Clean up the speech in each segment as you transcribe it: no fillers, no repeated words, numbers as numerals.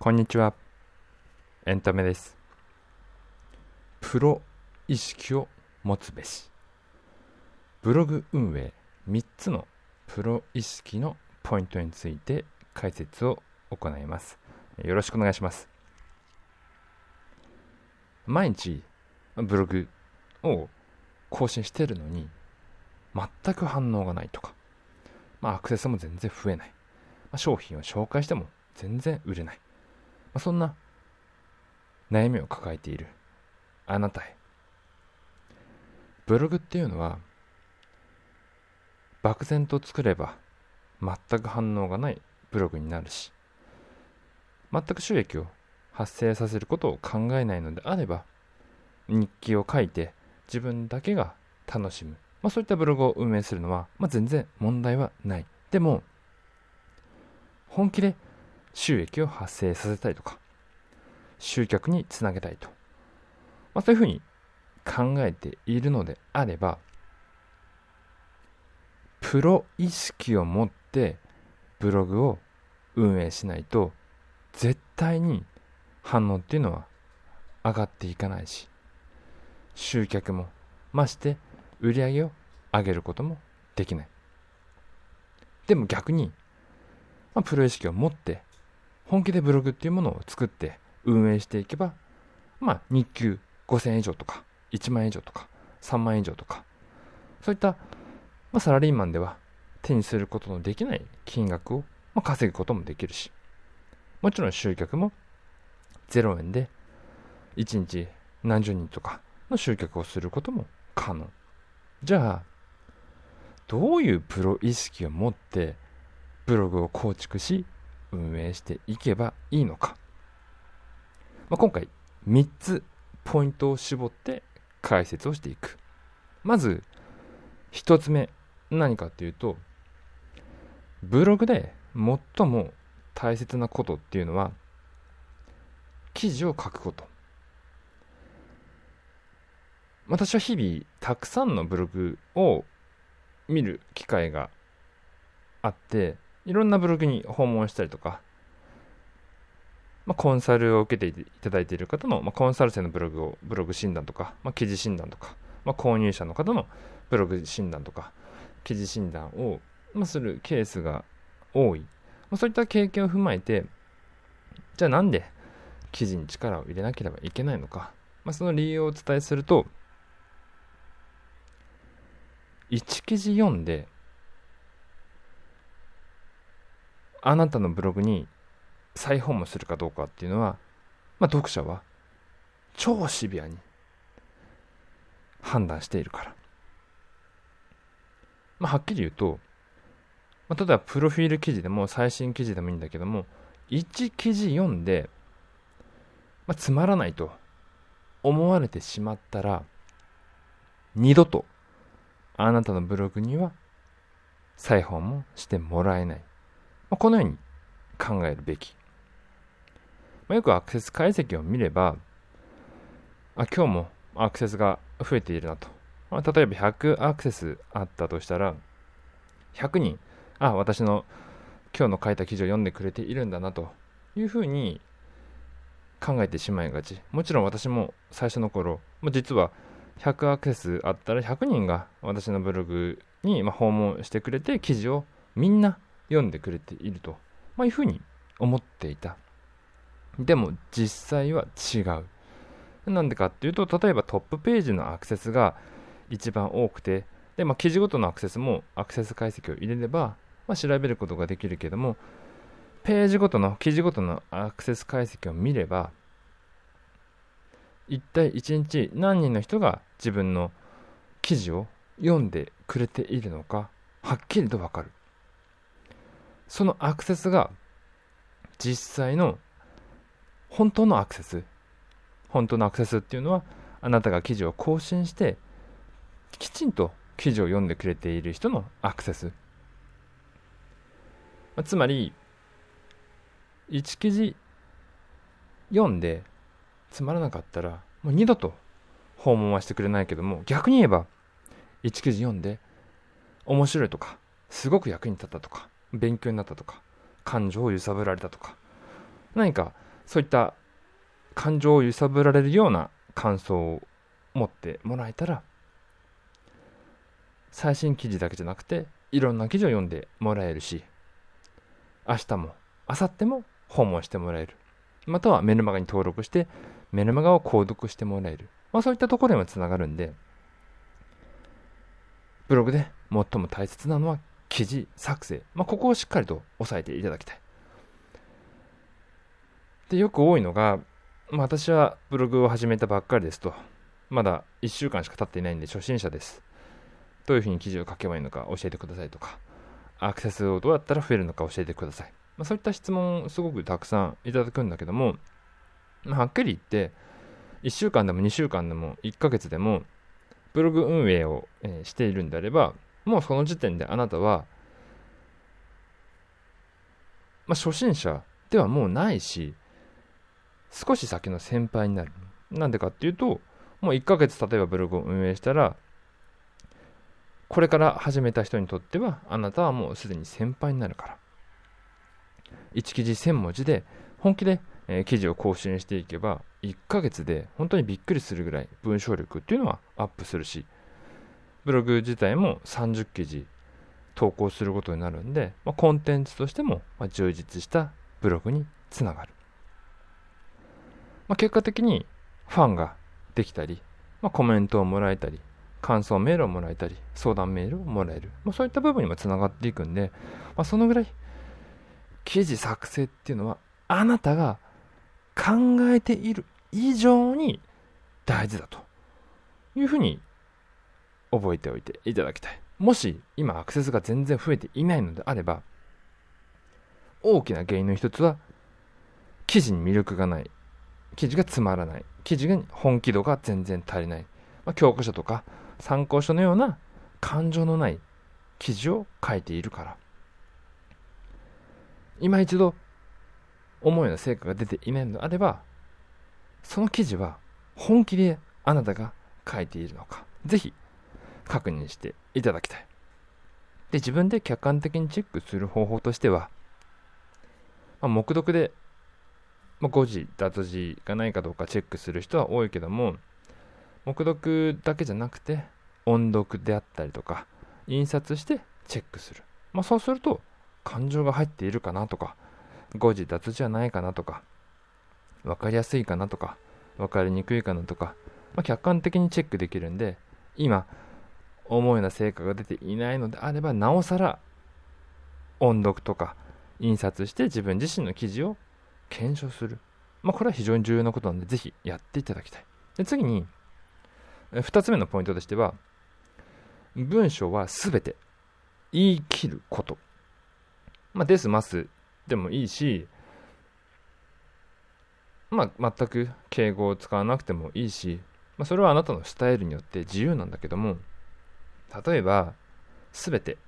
こんにちは。エンタメです。プロ意識を持つべし。ブログ運営3つのプロ意識のポイントについて解説を行います。よろしくお願いします。毎日ブログを更新しているのに全く反応がないとか、アクセスも全然増えない。商品を紹介しても全然売れない。そんな悩みを抱えているあなたへ、ブログっていうのは漠然と作れば全く反応がないブログになるし、全く収益を発生させることを考えないのであれば、日記を書いて自分だけが楽しむ、そういったブログを運営するのは、全然問題はない。でも本気で収益を発生させたいとか、集客につなげたいと、そういうふうに考えているのであれば、プロ意識を持ってブログを運営しないと絶対に反応っていうのは上がっていかないし、集客もまして売り上げを上げることもできない。でも逆に、プロ意識を持って本気でブログっていうものを作って運営していけば、日給5000円以上とか1万円以上とか3万円以上とか、そういった、サラリーマンでは手にすることのできない金額を、稼ぐこともできるし、もちろん集客も0円で1日何十人とかの集客をすることも可能。じゃあどういうプロ意識を持ってブログを構築し運営していけばいいのか、今回3つポイントを絞って解説をしていく。まず1つ目、何かというと、ブログで最も大切なことっていうのは記事を書くこと。私は日々たくさんのブログを見る機会があって、いろんなブログに訪問したりとか、コンサルを受けていただいている方の、コンサル生のブログ診断とか、記事診断とか、購入者の方のブログ診断とか記事診断を、するケースが多い。そういった経験を踏まえて、じゃあなんで記事に力を入れなければいけないのか、その理由をお伝えすると、1記事読んであなたのブログに再訪問するかどうかっていうのは、読者は超シビアに判断しているから。はっきり言うと、例えばプロフィール記事でも最新記事でもいいんだけども、1記事読んで、つまらないと思われてしまったら、二度とあなたのブログには再訪問してもらえない。このように考えるべき。よくアクセス解析を見れば、今日もアクセスが増えているなと。例えば100アクセスあったとしたら、100人、私の今日の書いた記事を読んでくれているんだなというふうに考えてしまいがち。もちろん私も最初の頃、実は100アクセスあったら100人が私のブログに訪問してくれて、記事をみんな読んでくれていると、いうふうに思っていた。でも実際は違う。なんでかっていうと、例えばトップページのアクセスが一番多くて、で、記事ごとのアクセスもアクセス解析を入れれば、調べることができるけども、ページごとの記事ごとのアクセス解析を見れば、一体1日何人の人が自分の記事を読んでくれているのか、はっきりとわかる。そのアクセスが実際の本当のアクセスっていうのは、あなたが記事を更新してきちんと記事を読んでくれている人のアクセス。つまり1記事読んでつまらなかったらもう二度と訪問はしてくれないけども、逆に言えば1記事読んで面白いとか、すごく役に立ったとか、勉強になったとか、感情を揺さぶられたとか、何かそういった感情を揺さぶられるような感想を持ってもらえたら、最新記事だけじゃなくていろんな記事を読んでもらえるし、明日も明後日も訪問してもらえる、またはメルマガに登録してメルマガを購読してもらえる、そういったところにもつながるんで、ブログで最も大切なのは記事作成、ここをしっかりと押さえていただきたい。で、よく多いのが、私はブログを始めたばっかりですと、まだ1週間しか経っていないんで初心者です、どういうふうに記事を書けばいいのか教えてくださいとか、アクセスをどうやったら増えるのか教えてください、そういった質問をすごくたくさんいただくんだけども、はっきり言って1週間でも2週間でも1ヶ月でもブログ運営をしているんであれば、もうその時点であなたは、初心者ではもうないし、少し先の先輩になる。なんでかっていうと、もう1ヶ月例えばブログを運営したら、これから始めた人にとってはあなたはもうすでに先輩になるから、1記事1000文字で本気で記事を更新していけば、1ヶ月で本当にびっくりするぐらい文章力っていうのはアップするし、ブログ自体も30記事投稿することになるんで、コンテンツとしても充実したブログにつながる。結果的にファンができたり、コメントをもらえたり、感想メールをもらえたり、相談メールをもらえる、そういった部分にもつながっていくんで、そのぐらい記事作成っていうのはあなたが考えている以上に大事だというふうに覚えておいていただきたい。もし今アクセスが全然増えていないのであれば、大きな原因の一つは記事に魅力がない、記事がつまらない、記事に本気度が全然足りない、教科書とか参考書のような感情のない記事を書いているから。今一度思うような成果が出ていないのであれば、その記事は本気であなたが書いているのか、ぜひ確認していただきたい。で、自分で客観的にチェックする方法としては、黙読で、誤字脱字がないかどうかチェックする人は多いけども、黙読だけじゃなくて音読であったりとか印刷してチェックする、そうすると感情が入っているかなとか、誤字脱字はないかなとか、分かりやすいかなとか、分かりにくいかなとか、客観的にチェックできるんで、今思うような成果が出ていないのであれば、なおさら音読とか印刷して自分自身の記事を検証する、これは非常に重要なことなので、ぜひやっていただきたい。で、次に2つ目のポイントとしては、文章はすべて言い切ること、ですますでもいいし、全く敬語を使わなくてもいいし、それはあなたのスタイルによって自由なんだけども、例えばすべて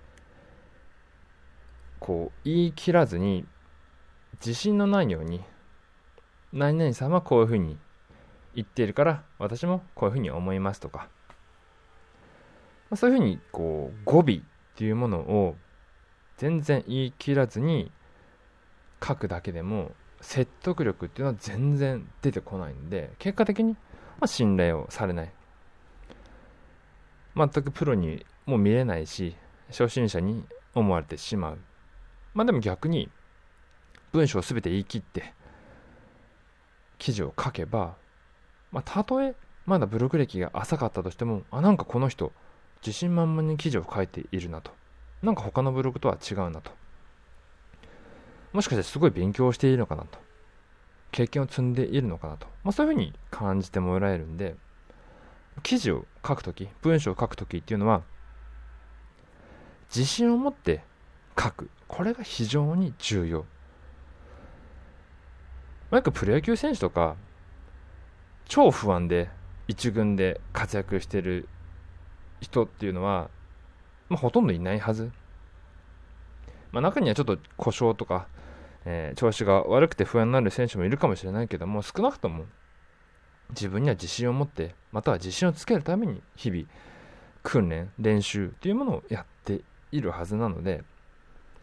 言い切らずに自信のないように、何々さんはこういうふうに言っているから私もこういうふうに思いますとか、そういうふうに語尾っていうものを全然言い切らずに書くだけでも説得力っていうのは全然出てこないんで、結果的に信頼をされない、全くプロにも見れないし、初心者に思われてしまう。でも逆に文章をすべて言い切って記事を書けば、たとえまだブログ歴が浅かったとしても、なんかこの人自信満々に記事を書いているなと、なんか他のブログとは違うなと、もしかしてすごい勉強をしているのかなと、経験を積んでいるのかなと、そういうふうに感じてもらえるんで、記事を書くとき、文章を書くときっていうのは自信を持って書く、これが非常に重要。よくプロ野球選手とか超不安で一軍で活躍している人っていうのは、ほとんどいないはず。中にはちょっと故障とか、調子が悪くて不安になる選手もいるかもしれないけども、少なくとも自分には自信を持って、または自信をつけるために日々訓練練習というものをやっているはずなので、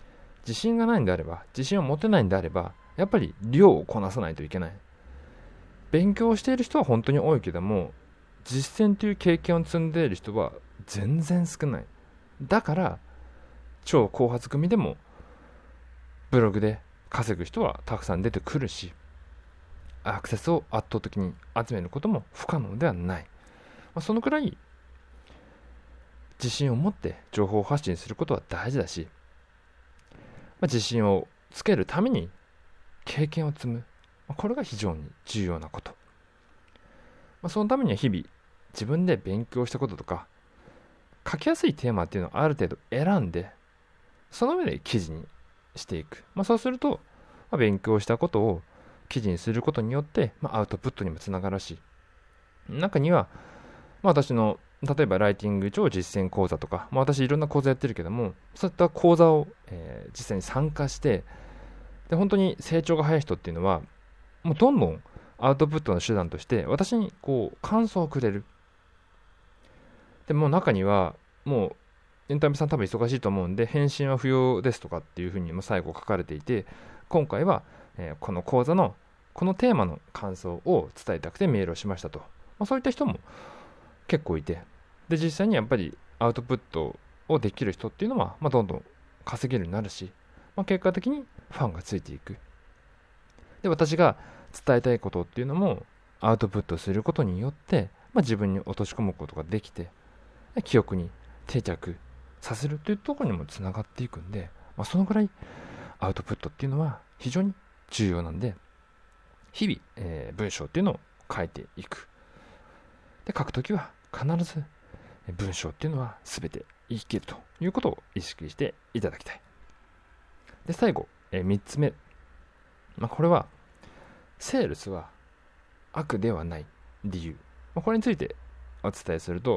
自信がないんであれば、自信を持てないんであれば、やっぱり量をこなさないといけない。勉強している人は本当に多いけども、実践という経験を積んでいる人は全然少ない。だから超後発組でもブログで稼ぐ人はたくさん出てくるし、アクセスを圧倒的に集めることも不可能ではない。そのくらい自信を持って情報発信することは大事だし、自信をつけるために経験を積む、これが非常に重要なこと。そのためには日々自分で勉強したこととか、書きやすいテーマっていうのをある程度選んで、その上で記事にしていく。そうすると、勉強したことを記事にすることによって、アウトプットにもつながるし、中には、私の例えばライティング超実践講座とか、私いろんな講座やってるけども、そういった講座を、実際に参加して、で本当に成長が早い人っていうのは、もうどんどんアウトプットの手段として私に感想をくれる。でも中にはもうエンタメさん多分忙しいと思うんで、返信は不要ですとかっていうふうにも最後書かれていて、今回は、この講座のこのテーマの感想を伝えたくてメールをしましたと、そういった人も結構いて、で実際にやっぱりアウトプットをできる人っていうのは、どんどん稼げるようになるし、結果的にファンがついていく。で私が伝えたいことっていうのもアウトプットすることによって、自分に落とし込むことができて、記憶に定着させるというところにもつながっていくんで、そのぐらいアウトプットっていうのは非常に重要なんで、日々、文章っていうのを書いていく。で書くときは必ず文章っていうのは全て言い切るということを意識していただきたい。で最後、3つ目、これはセールスは悪ではない理由、これについてお伝えすると、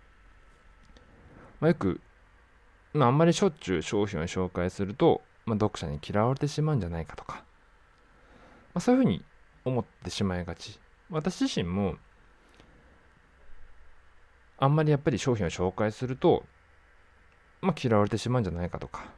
よく、あんまりしょっちゅう商品を紹介すると、読者に嫌われてしまうんじゃないかとか、そういうふうに思ってしまいがち。私自身もあんまりやっぱり商品を紹介すると、嫌われてしまうんじゃないかとか、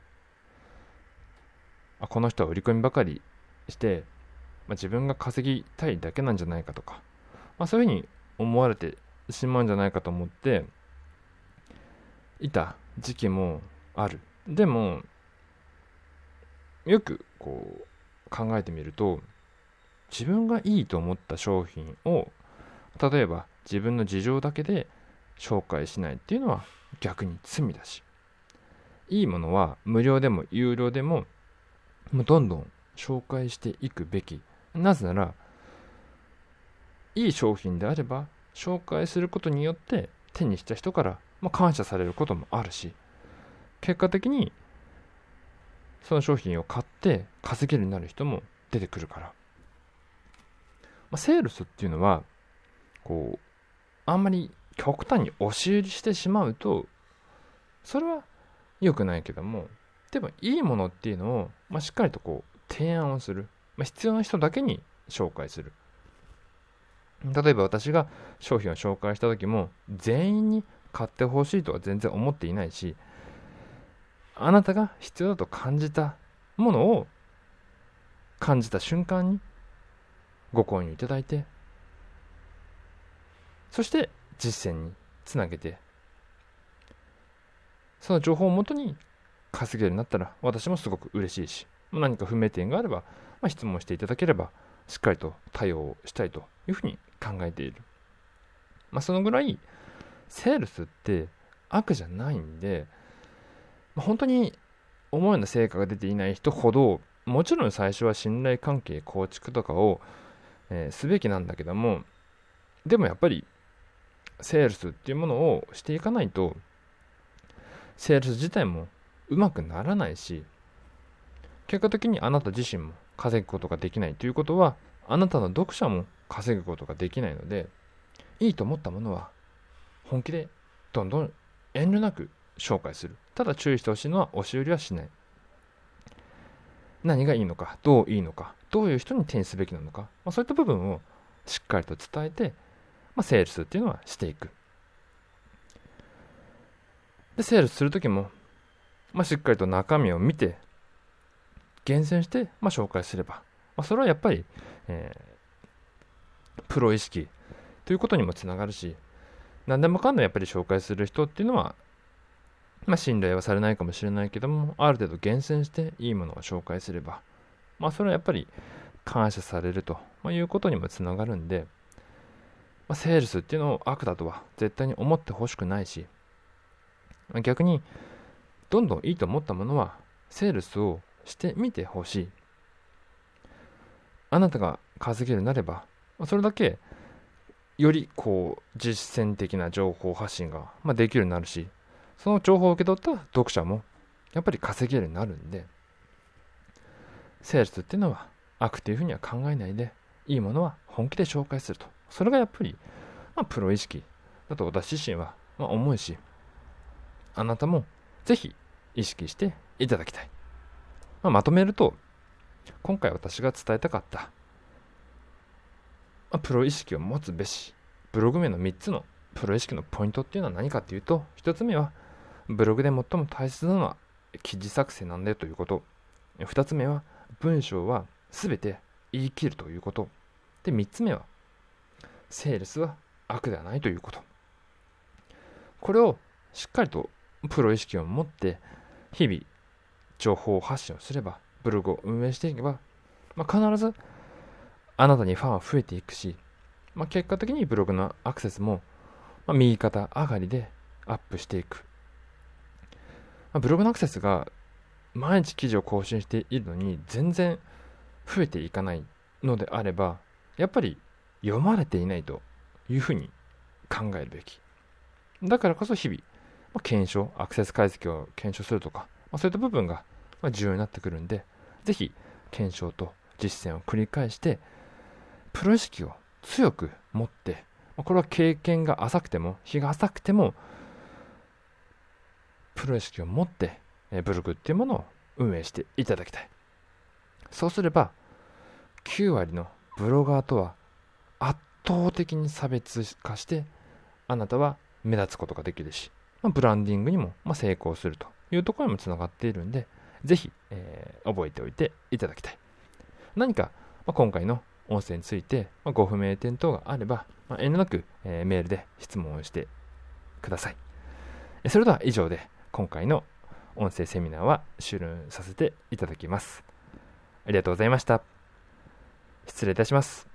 この人は売り込みばかりして、自分が稼ぎたいだけなんじゃないかとか、そういうふうに思われてしまうんじゃないかと思っていた時期もある。でもよく考えてみると、自分がいいと思った商品を例えば自分の事情だけで紹介しないっていうのは逆に罪だし、いいものは無料でも有料でもどんどん紹介していくべき。なぜならいい商品であれば紹介することによって手にした人から感謝されることもあるし、結果的にその商品を買って稼げるようになる人も出てくるから、セールスっていうのはあんまり極端に押し売りしてしまうとそれは良くないけども、でもいいものっていうのを、しっかりと提案をする、必要な人だけに紹介する。例えば私が商品を紹介した時も全員に買ってほしいとは全然思っていないし、あなたが必要だと感じたものを感じた瞬間にご購入いただいて、そして実践につなげて、その情報をもとに稼げるようになったら私もすごく嬉しいし、何か不明点があれば、質問していただければしっかりと対応したいというふうに考えている。そのぐらいセールスって悪じゃないんで、本当に思うような成果が出ていない人ほど、もちろん最初は信頼関係構築とかを、すべきなんだけども、でもやっぱりセールスっていうものをしていかないとセールス自体もうまくならないし、結果的にあなた自身も稼ぐことができないということは、あなたの読者も稼ぐことができないので、いいと思ったものは本気でどんどん遠慮なく紹介する。ただ注意してほしいのは押し売りはしない。何がいいのか、どういいのか、どういう人に手にすべきなのか、そういった部分をしっかりと伝えて、セールスっていうのはしていく。でセールスするときも、しっかりと中身を見て厳選して、紹介すれば、それはやっぱり、プロ意識ということにもつながるし、何でもかんでもやっぱり紹介する人っていうのは、信頼はされないかもしれないけども、ある程度厳選していいものを紹介すれば、それはやっぱり感謝されるということにもつながるんで、セールスっていうのを悪だとは絶対に思ってほしくないし、逆にどんどんいいと思ったものはセールスをしてみてほしい。あなたが稼げるようになれば、それだけより実践的な情報発信ができるようになるし、その情報を受け取った読者もやっぱり稼げるようになるんで、セールスっていうのは悪というふうには考えないで、いいものは本気で紹介すると。それがやっぱり、プロ意識だと私自身は思うし、あなたもぜひ意識していただきたい。まとめると、今回私が伝えたかった、プロ意識を持つべし、ブログ名の3つのプロ意識のポイントっていうのは何かっていうと、1つ目は、ブログで最も大切なのは記事作成なんだよということ。2つ目は、文章は全て言い切るということ。で、3つ目は、セールスは悪ではないということ。これをしっかりとプロ意識を持って、日々情報発信をすれば、ブログを運営していけば、必ずあなたにファンは増えていくし、結果的にブログのアクセスも、右肩上がりでアップしていく。ブログのアクセスが毎日記事を更新しているのに全然増えていかないのであれば、やっぱり読まれていないというふうに考えるべき。だからこそ日々、検証、アクセス解析を検証するとか、そういった部分が重要になってくるんで、ぜひ検証と実践を繰り返して、プロ意識を強く持って、これは経験が浅くても、日が浅くても、プロ意識を持って、ブログっていうものを運営していただきたい。そうすれば、9割のブロガーとは圧倒的に差別化して、あなたは目立つことができるし、ブランディングにも成功するというところにもつながっているんで、ぜひ、覚えておいていただきたい。何か、今回の音声について、ご不明点等があれば、遠慮なく、メールで質問をしてください。それでは以上で今回の音声セミナーは終了させていただきます。ありがとうございました。失礼いたします。